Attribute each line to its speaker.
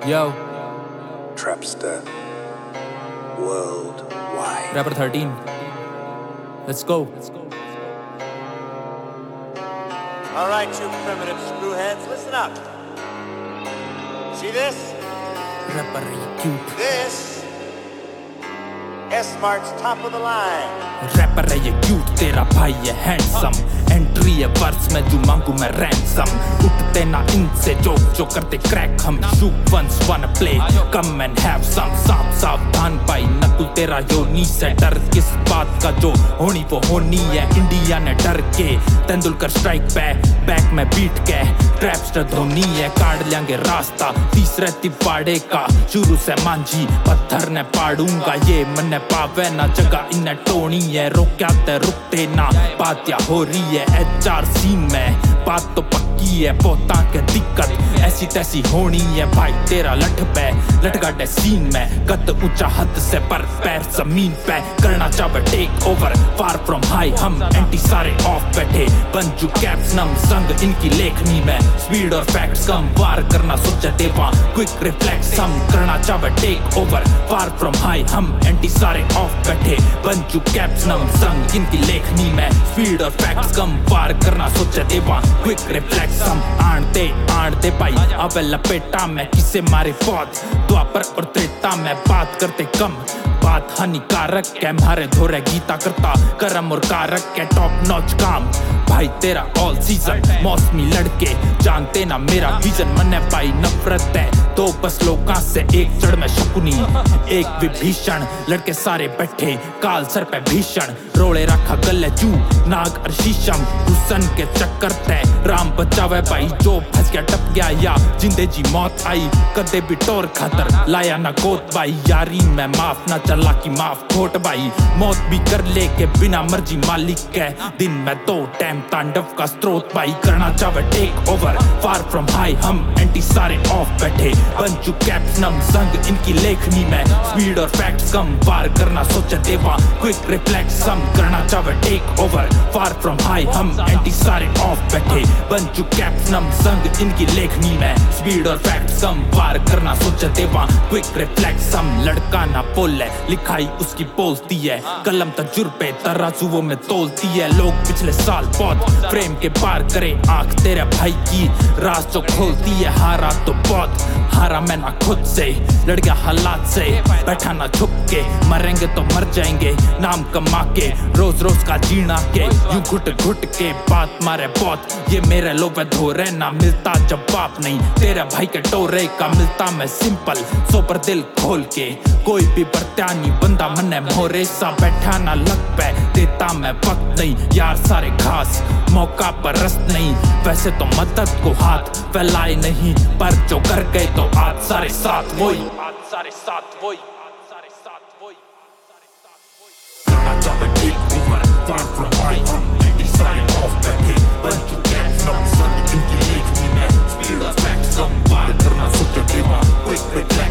Speaker 1: Yo,
Speaker 2: Trapster Worldwide.
Speaker 1: Rapper 13. Let's go.
Speaker 3: All right, you primitive screwheads, listen up. See this?
Speaker 1: Rapper are you cute?
Speaker 3: This S-Mart's top of the line.
Speaker 1: Rapper है ये cute, तेरा भाई है handsome. Entry है verse में जो मांगू मैं ransom. उठते ना इनसे जो करते crack हम. Shoot once wanna play, come and have some. सावधान भाई नकुल तेरा योनी से डर किस बात का जो होनी वो होनी है. इंडिया ने डर के तेंदुलकर स्ट्राइक पे बैक में बीट के ट्रैपस्टर धोनी है. काट लेंगे रास्ता तीसरे तिपाड़े का. शुरू से मांझी पत्थर ने पाड़ूंगा ये मन पावे ना जगह इन्हें टोनी है. रोक्या ते रुकते ना बात या हो रही है. HRC में बात तो पक्की है. पोता के दिक्कत ऐसी तैसी होनी है. भाई तेरा लठ पे लटगाटे सीन में कद ऊंचा हद से पर पैर जमीन पे. करना चाहे take over far from high हम एंटी सारे ऑफ बैठे. बंजू कैप्स नम संग इनकी लेखनी में. स्पीड और फैक्ट्स कम वार करना सोचे देवा क्विक रिफ्लेक्स हम. करना चाहे take over far from high हम एंटी सारे ऑफ बैठे. बंजू कैप्स नम संग इनकी लेखनी में. स्पीड और फैक्ट्स कम वार करना सोचे देवा क्विक रिफ्लेक्स हम. आड़ते भाई अब लपेटा मैं किसे मारे बहुत. द्वापर और त्रेता में बात करते कम. बात हानिकारक है मारे धोरे गीता करता करम और कारक है. टॉप नॉच काम भाई तेरा ऑल सीजन. मौसमी लड़के जानते ना मेरा विजन. मने भाई नफरत है दो बस लोगों से एक जड़ में शकुनी एक विभीषण. लड़के सारे बैठे काल सर पे भीषण. रोले रखा गले चू नाग और शीशम. हुसन के चक्कर तय राम बचावे भाई जो फंस गया टप गया या जिंदे जी मौत आई. कदे भी टोर खातर लाया ना गोत भाई. यारी में माफ ना चला की माफ खोट भाई. मौत भी कर ले के बिना मर्जी मालिक के. दिन में 2 टाइम तांडव का स्रोत भाई. करना चाहे take over far from high हम एंटी सारे ऑफ बैठे. बंजू कैप्स नम संग इनकी लेखनी में. स्पीड और फैक्ट्स कम वार करना सोचे देवा क्विक रिफ्लेक्स हम. करना चाहे take over far from high हम एंटी सारे ऑफ बैठे. बंजू कैप्स नम संग इनकी लेखनी में. स्पीड और फैक्ट्स कम वार करना सोचे देवा क्विक रिफ्लेक्स हम. लड़का ना बोले लिखाई उसकी बोलती है. कलम तजुर्बे तराजुओं में तोलती है. लोग पिछले साल बहुत फ्रेम के पार करे आंख तेरे भाई की राज जो खोलती है. हारा तो बहुत हारा मैं ना खुद से. लड़ गया हालात से बैठा ना छुप के. मरेंगे तो मर जाएंगे नाम कमा के. रोज रोज का जीना के यूं घुट घुट के. बात मारे बहुत ये मेरे लोग धोरे ना मिलता जवाब नहीं. तेरे भाई के टोरे का मिलता मैं सिंपल सोपर दिल खोल के. कोई भी बर्तानी बंदा मने मोरे सा बैठा ना लग पे. देता मैं वक्त नहीं यार सारे घास मौका पर रस्त नहीं. वैसे तो मदद को हाथ फैलाए नहीं पर जो कर गए तो आज सारे साथ वही. Far from high, I'm starting off back here. Bunch of cats, no son, you can get me, man. Spirit of facts, come by, turn my foot to give up. Quick,